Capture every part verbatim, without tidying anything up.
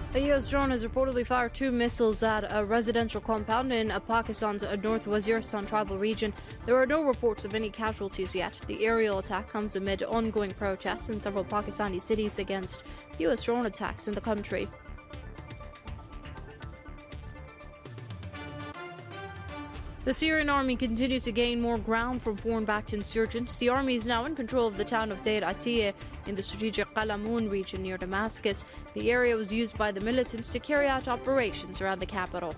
A U S drone has reportedly fired two missiles at a residential compound in Pakistan's North Waziristan tribal region. There are no reports of any casualties yet. The aerial attack comes amid ongoing protests in several Pakistani cities against U S drone attacks in the country. The Syrian army continues to gain more ground from foreign-backed insurgents. The army is now in control of the town of Deir Atiyeh in the strategic Qalamun region near Damascus. The area was used by the militants to carry out operations around the capital.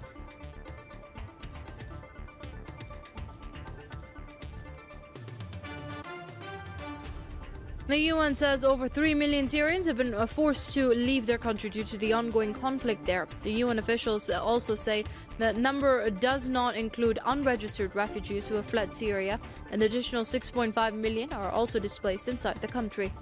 The U N says over three million Syrians have been forced to leave their country due to the ongoing conflict there. The U N officials also say that number does not include unregistered refugees who have fled Syria. An additional six point five million are also displaced inside the country.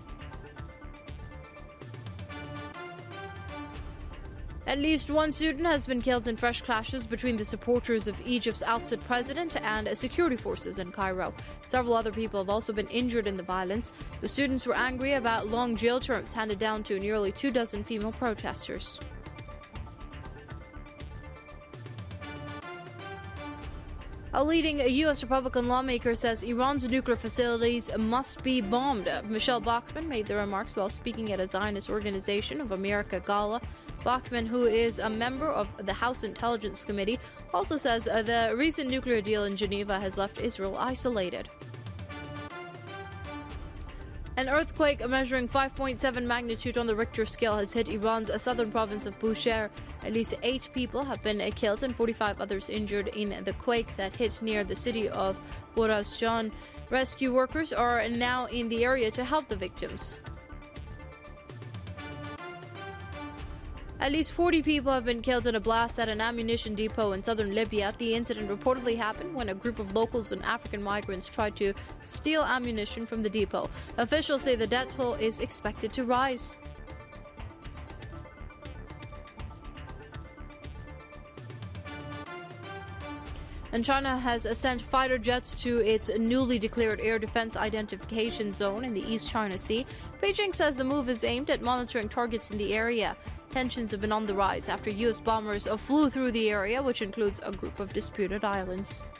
At least one student has been killed in fresh clashes between the supporters of Egypt's ousted president and security forces in Cairo. Several other people have also been injured in the violence. The students were angry about long jail terms handed down to nearly two dozen female protesters. A leading U S Republican lawmaker says Iran's nuclear facilities must be bombed. Michelle Bachmann made the remarks while speaking at a Zionist Organization of America gala. Bachmann, who is a member of the House Intelligence Committee, also says uh, the recent nuclear deal in Geneva has left Israel isolated. An earthquake measuring five point seven magnitude on the Richter scale has hit Iran's southern province of Bushehr. At least eight people have been killed and forty-five others injured in the quake that hit near the city of Borazjan. Rescue workers are now in the area to help the victims. At least forty people have been killed in a blast at an ammunition depot in southern Libya. The incident reportedly happened when a group of locals and African migrants tried to steal ammunition from the depot. Officials say the death toll is expected to rise. And China has sent fighter jets to its newly declared air defense identification zone in the East China Sea. Beijing says the move is aimed at monitoring targets in the area. Tensions have been on the rise after U S bombers flew through the area, which includes a group of disputed islands.